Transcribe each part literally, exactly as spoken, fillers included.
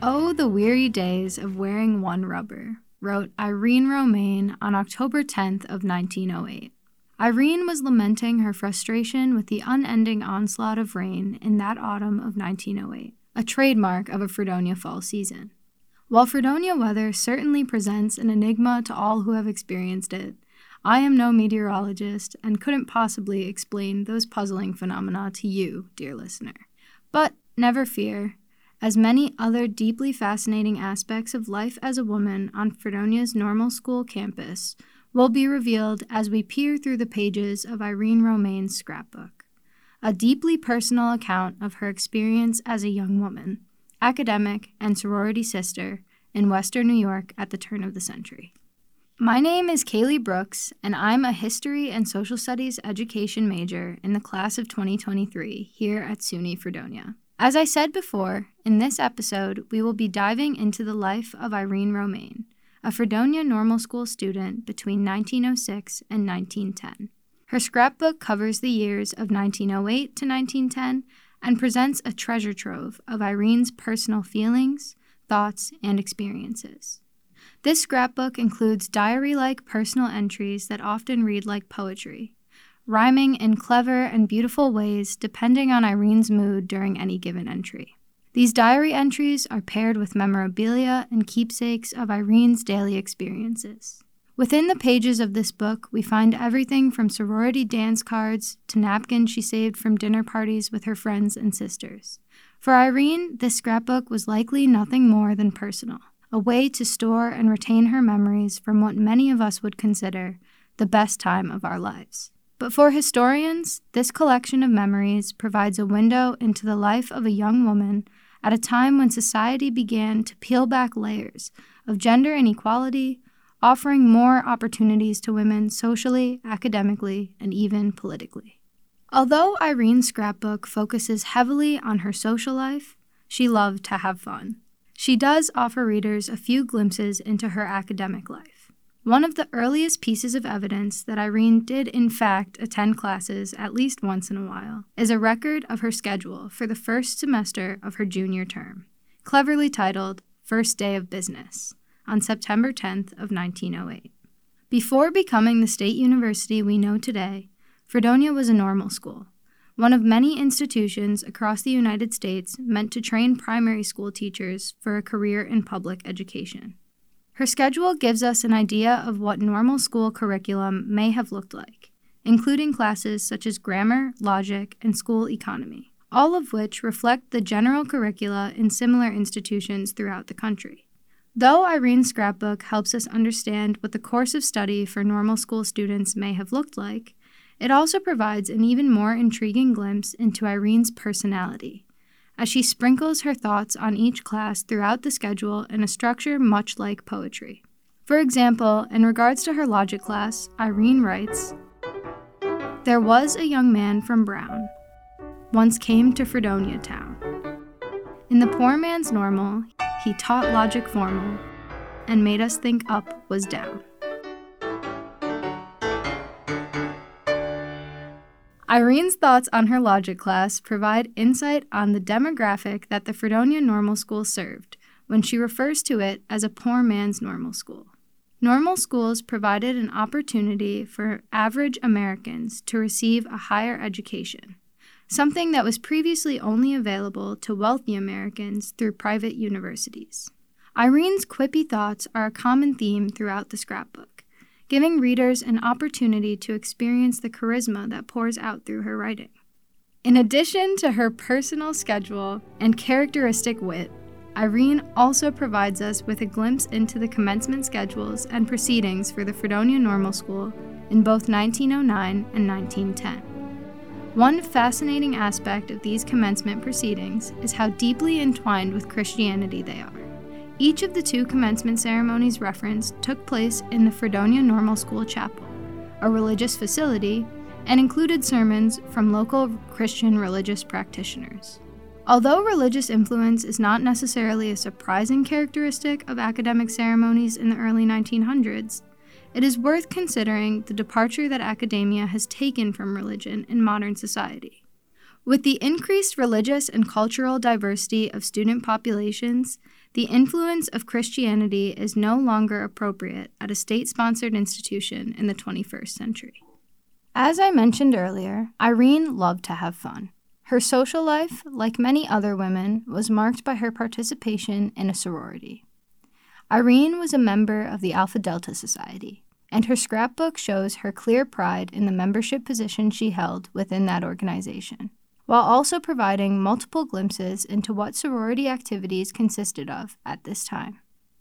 Oh, the weary days of wearing one rubber, wrote Irene Romaine on October tenth of nineteen oh eight. Irene was lamenting her frustration with the unending onslaught of rain in that autumn of nineteen oh eight, a trademark of a Fredonia fall season. While Fredonia weather certainly presents an enigma to all who have experienced it, I am no meteorologist and couldn't possibly explain those puzzling phenomena to you, dear listener. But never fear, as many other deeply fascinating aspects of life as a woman on Fredonia's normal school campus will be revealed as we peer through the pages of Irene Romaine's scrapbook, a deeply personal account of her experience as a young woman, academic, and sorority sister in Western New York at the turn of the century. My name is Kaylee Brooks, and I'm a History and Social Studies education major in the class of twenty twenty-three here at SUNY Fredonia. As I said before, in this episode, we will be diving into the life of Irene Romaine, a Fredonia Normal School student between nineteen oh six and nineteen ten. Her scrapbook covers the years of nineteen oh eight to nineteen ten and presents a treasure trove of Irene's personal feelings, thoughts, and experiences. This scrapbook includes diary-like personal entries that often read like poetry, rhyming in clever and beautiful ways depending on Irene's mood during any given entry. These diary entries are paired with memorabilia and keepsakes of Irene's daily experiences. Within the pages of this book, we find everything from sorority dance cards to napkins she saved from dinner parties with her friends and sisters. For Irene, this scrapbook was likely nothing more than personal, a way to store and retain her memories from what many of us would consider the best time of our lives. But for historians, this collection of memories provides a window into the life of a young woman at a time when society began to peel back layers of gender inequality, offering more opportunities to women socially, academically, and even politically. Although Irene's scrapbook focuses heavily on her social life, she loved to have fun. She does offer readers a few glimpses into her academic life. One of the earliest pieces of evidence that Irene did in fact attend classes at least once in a while is a record of her schedule for the first semester of her junior term, cleverly titled First Day of Business, on September tenth of nineteen oh eight. Before becoming the state university we know today, Fredonia was a normal school, one of many institutions across the United States meant to train primary school teachers for a career in public education. Her schedule gives us an idea of what normal school curriculum may have looked like, including classes such as grammar, logic, and school economy, all of which reflect the general curricula in similar institutions throughout the country. Though Irene's scrapbook helps us understand what the course of study for normal school students may have looked like, it also provides an even more intriguing glimpse into Irene's personality, as she sprinkles her thoughts on each class throughout the schedule in a structure much like poetry. For example, in regards to her logic class, Irene writes, "There was a young man from Brown, once came to Fredonia town. In the poor man's normal, he taught logic formal, and made us think up was down." Irene's thoughts on her logic class provide insight on the demographic that the Fredonia Normal School served when she refers to it as a poor man's normal school. Normal schools provided an opportunity for average Americans to receive a higher education, something that was previously only available to wealthy Americans through private universities. Irene's quippy thoughts are a common theme throughout the scrapbook, giving readers an opportunity to experience the charisma that pours out through her writing. In addition to her personal schedule and characteristic wit, Irene also provides us with a glimpse into the commencement schedules and proceedings for the Fredonia Normal School in both nineteen oh nine and nineteen ten. One fascinating aspect of these commencement proceedings is how deeply entwined with Christianity they are. Each of the two commencement ceremonies referenced took place in the Fredonia Normal School Chapel, a religious facility, and included sermons from local Christian religious practitioners. Although religious influence is not necessarily a surprising characteristic of academic ceremonies in the early nineteen hundreds, it is worth considering the departure that academia has taken from religion in modern society. With the increased religious and cultural diversity of student populations, the influence of Christianity is no longer appropriate at a state-sponsored institution in the twenty-first century. As I mentioned earlier, Irene loved to have fun. Her social life, like many other women, was marked by her participation in a sorority. Irene was a member of the Alpha Delta Society, and her scrapbook shows her clear pride in the membership position she held within that organization, while also providing multiple glimpses into what sorority activities consisted of at this time.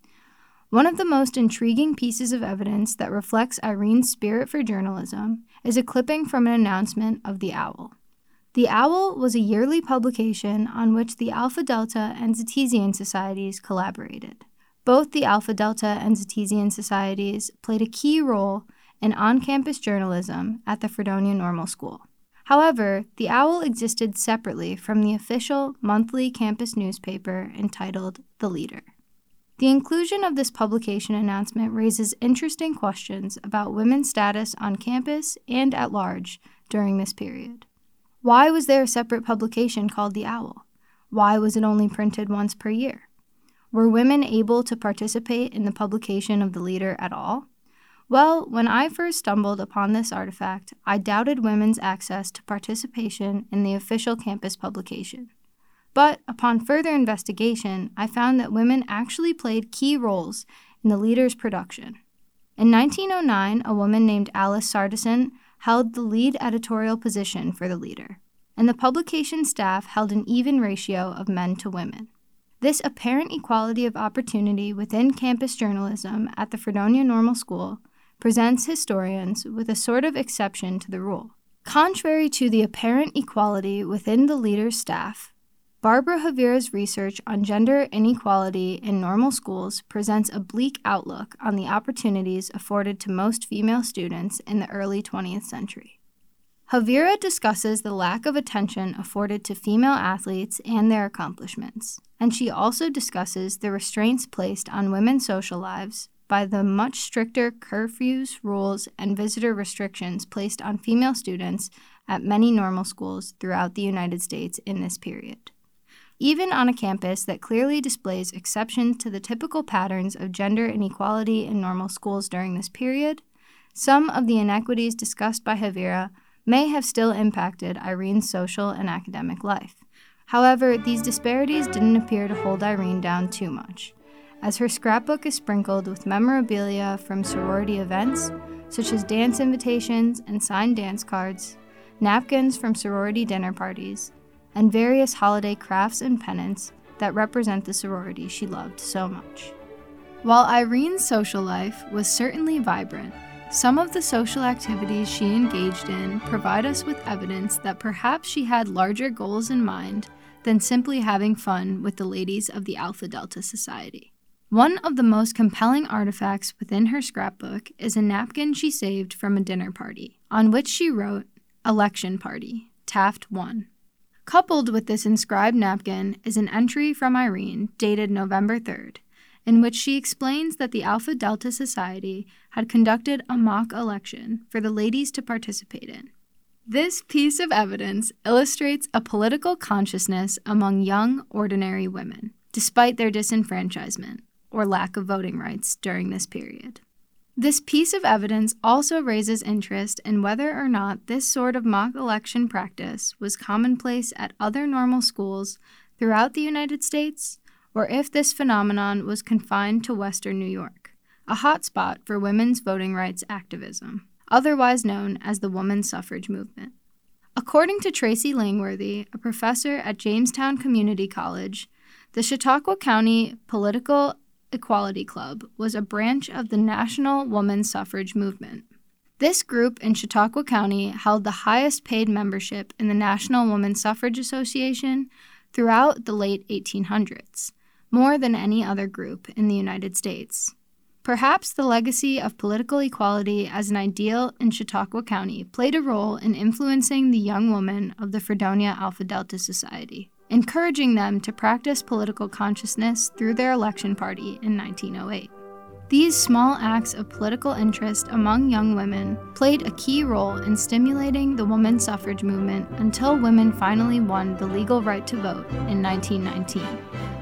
One of the most intriguing pieces of evidence that reflects Irene's spirit for journalism is a clipping from an announcement of The Owl. The Owl was a yearly publication on which the Alpha Delta and Zetesian societies collaborated. Both the Alpha Delta and Zetesian societies played a key role in on-campus journalism at the Fredonia Normal School. However, the Owl existed separately from the official monthly campus newspaper entitled The Leader. The inclusion of this publication announcement raises interesting questions about women's status on campus and at large during this period. Why was there a separate publication called The Owl? Why was it only printed once per year? Were women able to participate in the publication of The Leader at all? Well, when I first stumbled upon this artifact, I doubted women's access to participation in the official campus publication. But upon further investigation, I found that women actually played key roles in The Leader's production. In nineteen oh nine, a woman named Alice Sardison held the lead editorial position for The Leader, and the publication staff held an even ratio of men to women. This apparent equality of opportunity within campus journalism at the Fredonia Normal School presents historians with a sort of exception to the rule. Contrary to the apparent equality within The Leader's staff, Barbara Javira's research on gender inequality in normal schools presents a bleak outlook on the opportunities afforded to most female students in the early twentieth century. Javira discusses the lack of attention afforded to female athletes and their accomplishments, and she also discusses the restraints placed on women's social lives by the much stricter curfews, rules, and visitor restrictions placed on female students at many normal schools throughout the United States in this period. Even on a campus that clearly displays exceptions to the typical patterns of gender inequality in normal schools during this period, some of the inequities discussed by Javira may have still impacted Irene's social and academic life. However, these disparities didn't appear to hold Irene down too much, as her scrapbook is sprinkled with memorabilia from sorority events, such as dance invitations and signed dance cards, napkins from sorority dinner parties, and various holiday crafts and pennants that represent the sorority she loved so much. While Irene's social life was certainly vibrant, some of the social activities she engaged in provide us with evidence that perhaps she had larger goals in mind than simply having fun with the ladies of the Alpha Delta Society. One of the most compelling artifacts within her scrapbook is a napkin she saved from a dinner party, on which she wrote, "Election Party, Taft won." Coupled with this inscribed napkin is an entry from Irene dated November third, in which she explains that the Alpha Delta Society had conducted a mock election for the ladies to participate in. This piece of evidence illustrates a political consciousness among young, ordinary women, despite their disenfranchisement or lack of voting rights during this period. This piece of evidence also raises interest in whether or not this sort of mock election practice was commonplace at other normal schools throughout the United States, or if this phenomenon was confined to Western New York, a hotspot for women's voting rights activism, otherwise known as the women's suffrage movement. According to Tracy Langworthy, a professor at Jamestown Community College, the Chautauqua County Political Equality Club was a branch of the National Woman Suffrage Movement. This group in Chautauqua County held the highest paid membership in the National Woman Suffrage Association throughout the late eighteen hundreds, more than any other group in the United States. Perhaps the legacy of political equality as an ideal in Chautauqua County played a role in influencing the young women of the Fredonia Alpha Delta Society, encouraging them to practice political consciousness through their election party in nineteen oh eight. These small acts of political interest among young women played a key role in stimulating the women's suffrage movement until women finally won the legal right to vote in nineteen nineteen,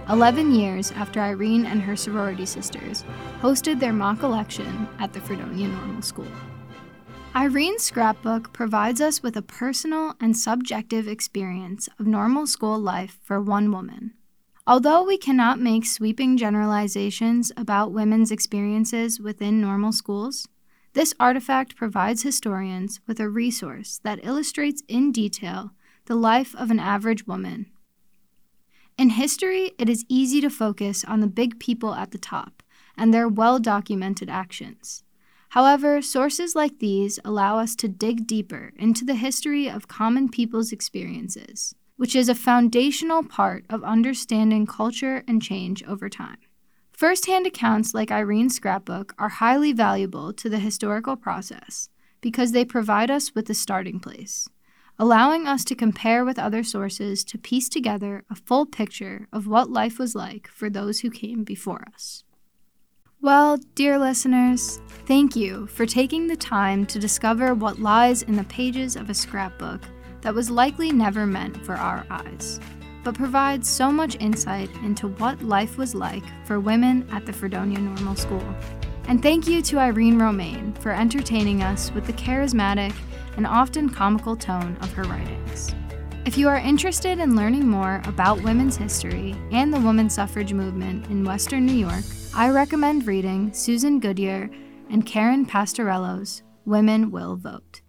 eleven years after Irene and her sorority sisters hosted their mock election at the Fredonia Normal School. Irene's scrapbook provides us with a personal and subjective experience of normal school life for one woman. Although we cannot make sweeping generalizations about women's experiences within normal schools, this artifact provides historians with a resource that illustrates in detail the life of an average woman. In history, it is easy to focus on the big people at the top and their well-documented actions. However, sources like these allow us to dig deeper into the history of common people's experiences, which is a foundational part of understanding culture and change over time. First-hand accounts like Irene's scrapbook are highly valuable to the historical process because they provide us with a starting place, allowing us to compare with other sources to piece together a full picture of what life was like for those who came before us. Well, dear listeners, thank you for taking the time to discover what lies in the pages of a scrapbook that was likely never meant for our eyes, but provides so much insight into what life was like for women at the Fredonia Normal School. And thank you to Irene Romain for entertaining us with the charismatic and often comical tone of her writings. If you are interested in learning more about women's history and the women's suffrage movement in Western New York, I recommend reading Susan Goodyear and Karen Pastorello's Women Will Vote.